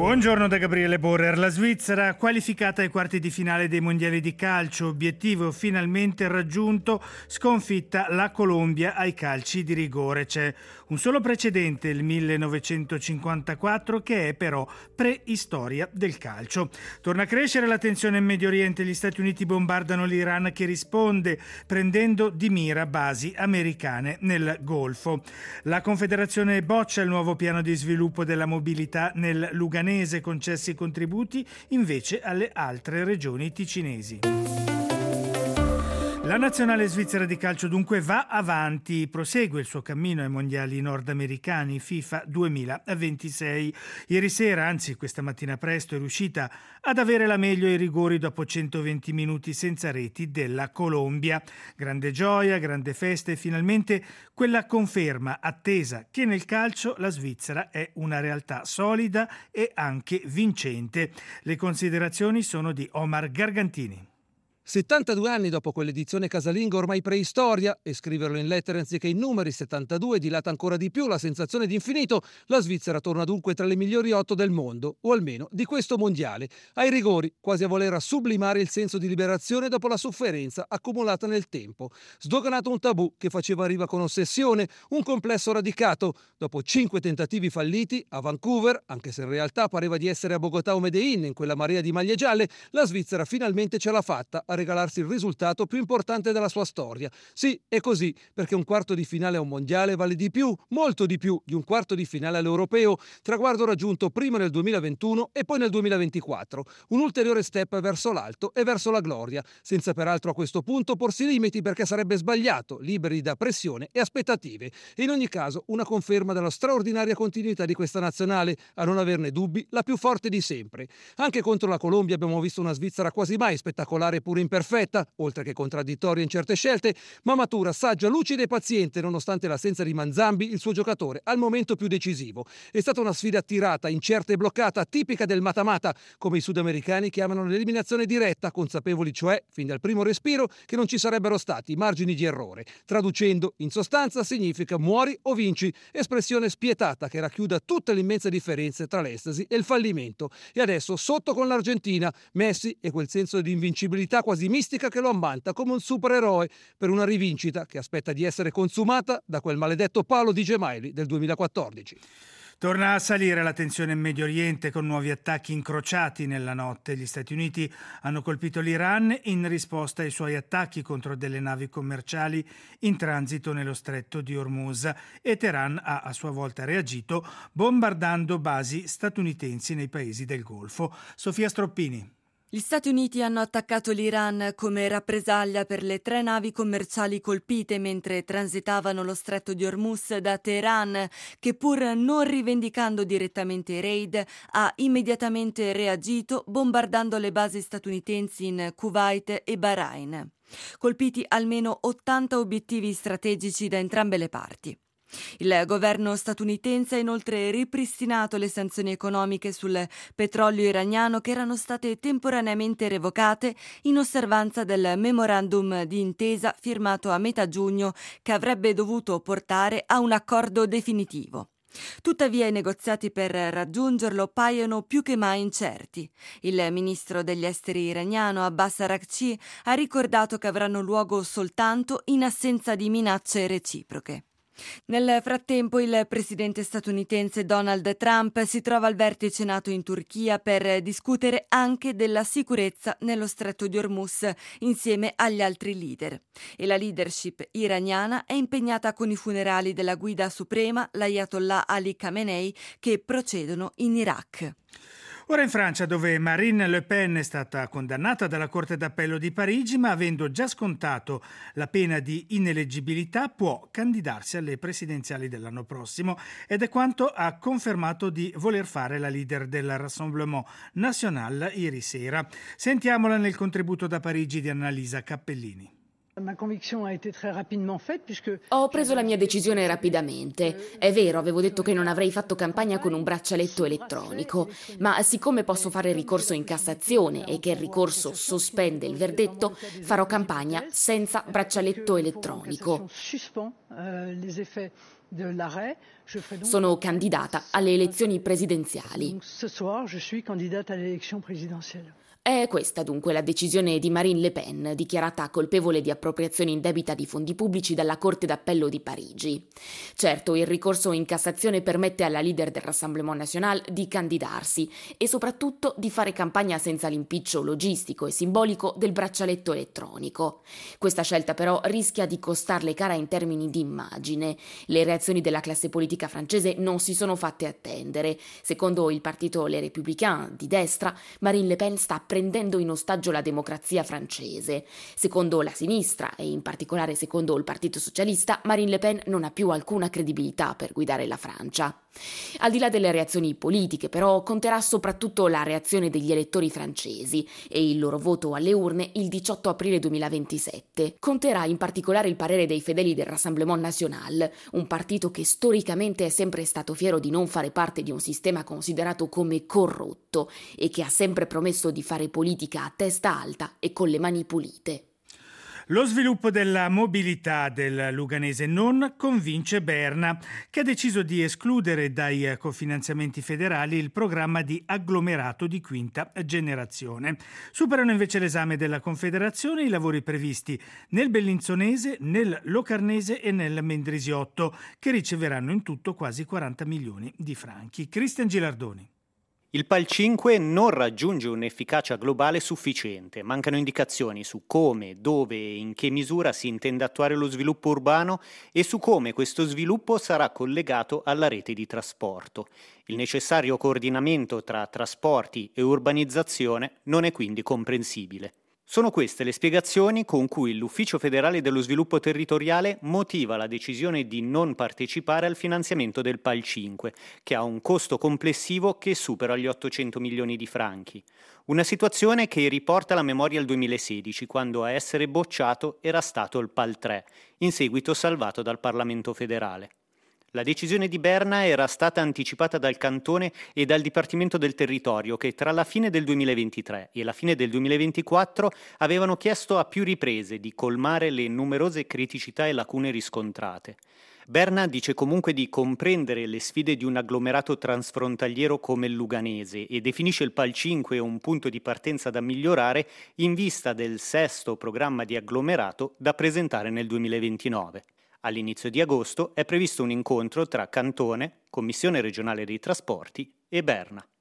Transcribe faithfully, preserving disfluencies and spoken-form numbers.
Buongiorno da Gabriele Borrer. La Svizzera qualificata ai quarti di finale dei mondiali di calcio, obiettivo finalmente raggiunto, sconfitta la Colombia ai calci di rigore. C'è un solo precedente, il millenovecentocinquantaquattro, che è però preistoria del calcio. Torna a crescere la tensione in Medio Oriente, gli Stati Uniti bombardano l'Iran che risponde prendendo di mira basi americane nel Golfo. La Confederazione boccia il nuovo piano di sviluppo della mobilità nel Luganese, concessi contributi invece alle altre regioni ticinesi. La nazionale svizzera di calcio dunque va avanti, prosegue il suo cammino ai mondiali nordamericani FIFA duemilaventisei. Ieri sera, anzi questa mattina presto, è riuscita ad avere la meglio ai rigori dopo centoventi minuti senza reti della Colombia. Grande gioia, grande festa e finalmente quella conferma attesa che nel calcio la Svizzera è una realtà solida e anche vincente. Le considerazioni sono di Omar Gargantini. settantadue anni dopo quell'edizione casalinga ormai preistoria, e scriverlo in lettere anziché in numeri, settantadue dilata ancora di più la sensazione di infinito, la Svizzera torna dunque tra le migliori otto del mondo, o almeno di questo mondiale, ai rigori, quasi a voler sublimare il senso di liberazione dopo la sofferenza accumulata nel tempo. Sdoganato un tabù che faceva riva con ossessione, un complesso radicato. Dopo cinque tentativi falliti, a Vancouver, anche se in realtà pareva di essere a Bogotà o Medellin in quella marea di maglie gialle, la Svizzera finalmente ce l'ha fatta a regalarsi il risultato più importante della sua storia. Sì, è così, perché un quarto di finale a un mondiale vale di più, molto di più, di un quarto di finale all'europeo, traguardo raggiunto prima nel duemilaventuno e poi nel duemilaventiquattro. Un ulteriore step verso l'alto e verso la gloria, senza peraltro a questo punto porsi limiti perché sarebbe sbagliato, liberi da pressione e aspettative. E in ogni caso una conferma della straordinaria continuità di questa nazionale, a non averne dubbi, la più forte di sempre. Anche contro la Colombia abbiamo visto una Svizzera quasi mai spettacolare pure imperfetta, oltre che contraddittoria in certe scelte, ma matura, saggia, lucida e paziente nonostante l'assenza di Manzambi, il suo giocatore al momento più decisivo. È stata una sfida tirata, incerta e bloccata, tipica del mata-mata, come i sudamericani chiamano l'eliminazione diretta, consapevoli cioè, fin dal primo respiro, che non ci sarebbero stati margini di errore. Traducendo, in sostanza significa muori o vinci, espressione spietata che racchiuda tutte le immense differenze tra l'estasi e il fallimento. E adesso sotto con l'Argentina, Messi e quel senso di invincibilità quasi mistica che lo ammanta come un supereroe per una rivincita che aspetta di essere consumata da quel maledetto palo di Gemayli del duemilaquattordici. Torna a salire la tensione in Medio Oriente con nuovi attacchi incrociati nella notte. Gli Stati Uniti hanno colpito l'Iran in risposta ai suoi attacchi contro delle navi commerciali in transito nello stretto di Hormuz e Teheran ha a sua volta reagito bombardando basi statunitensi nei paesi del Golfo. Sofia Stroppini. Gli Stati Uniti hanno attaccato l'Iran come rappresaglia per le tre navi commerciali colpite mentre transitavano lo stretto di Hormuz da Teheran, che pur non rivendicando direttamente i raid ha immediatamente reagito bombardando le basi statunitensi in Kuwait e Bahrain. Colpiti almeno ottanta obiettivi strategici da entrambe le parti. Il governo statunitense ha inoltre ripristinato le sanzioni economiche sul petrolio iraniano che erano state temporaneamente revocate in osservanza del memorandum di intesa firmato a metà giugno che avrebbe dovuto portare a un accordo definitivo. Tuttavia i negoziati per raggiungerlo paiono più che mai incerti. Il ministro degli esteri iraniano Abbas Araghchi ha ricordato che avranno luogo soltanto in assenza di minacce reciproche. Nel frattempo il presidente statunitense Donald Trump si trova al vertice NATO in Turchia per discutere anche della sicurezza nello stretto di Hormuz insieme agli altri leader. E la leadership iraniana è impegnata con i funerali della guida suprema, l'Ayatollah Ali Khamenei, che procedono in Iraq. Ora in Francia, dove Marine Le Pen è stata condannata dalla Corte d'Appello di Parigi, ma avendo già scontato la pena di ineleggibilità, può candidarsi alle presidenziali dell'anno prossimo ed è quanto ha confermato di voler fare la leader del Rassemblement National ieri sera. Sentiamola nel contributo da Parigi di Annalisa Cappellini. Ho preso la mia decisione rapidamente. È vero, avevo detto che non avrei fatto campagna con un braccialetto elettronico, ma siccome posso fare ricorso in Cassazione e che il ricorso sospende il verdetto, farò campagna senza braccialetto elettronico. Sono candidata alle elezioni presidenziali. È questa dunque la decisione di Marine Le Pen, dichiarata colpevole di appropriazione indebita di fondi pubblici dalla Corte d'Appello di Parigi. Certo, il ricorso in Cassazione permette alla leader del Rassemblement National di candidarsi e soprattutto di fare campagna senza l'impiccio logistico e simbolico del braccialetto elettronico. Questa scelta però rischia di costarle cara in termini di immagine. Le reazioni della classe politica francese non si sono fatte attendere. Secondo il partito Les Républicains di destra, Marine Le Pen sta prendendo in ostaggio la democrazia francese. Secondo la sinistra, e in particolare secondo il Partito Socialista, Marine Le Pen non ha più alcuna credibilità per guidare la Francia. Al di là delle reazioni politiche, però, conterà soprattutto la reazione degli elettori francesi e il loro voto alle urne il diciotto aprile duemilaventisette. Conterà in particolare il parere dei fedeli del Rassemblement National, un partito che storicamente è sempre stato fiero di non fare parte di un sistema considerato come corrotto e che ha sempre promesso di fare politica a testa alta e con le mani pulite. Lo sviluppo della mobilità del Luganese non convince Berna, che ha deciso di escludere dai cofinanziamenti federali il programma di agglomerato di quinta generazione. Superano invece l'esame della Confederazione i lavori previsti nel Bellinzonese, nel Locarnese e nel Mendrisiotto, che riceveranno in tutto quasi quaranta milioni di franchi. Cristian Gilardoni. Il PAL cinque non raggiunge un'efficacia globale sufficiente, mancano indicazioni su come, dove e in che misura si intende attuare lo sviluppo urbano e su come questo sviluppo sarà collegato alla rete di trasporto. Il necessario coordinamento tra trasporti e urbanizzazione non è quindi comprensibile. Sono queste le spiegazioni con cui l'Ufficio federale dello sviluppo territoriale motiva la decisione di non partecipare al finanziamento del PAL cinque, che ha un costo complessivo che supera gli ottocento milioni di franchi. Una situazione che riporta la memoria al duemilasedici, quando a essere bocciato era stato il PAL tre, in seguito salvato dal Parlamento federale. La decisione di Berna era stata anticipata dal Cantone e dal Dipartimento del Territorio, che tra la fine del duemilaventitré e la fine del duemilaventiquattro avevano chiesto a più riprese di colmare le numerose criticità e lacune riscontrate. Berna dice comunque di comprendere le sfide di un agglomerato transfrontaliero come il Luganese e definisce il PAL cinque un punto di partenza da migliorare in vista del sesto programma di agglomerato da presentare nel duemilaventinove. All'inizio di agosto è previsto un incontro tra Cantone, Commissione regionale dei trasporti e Berna.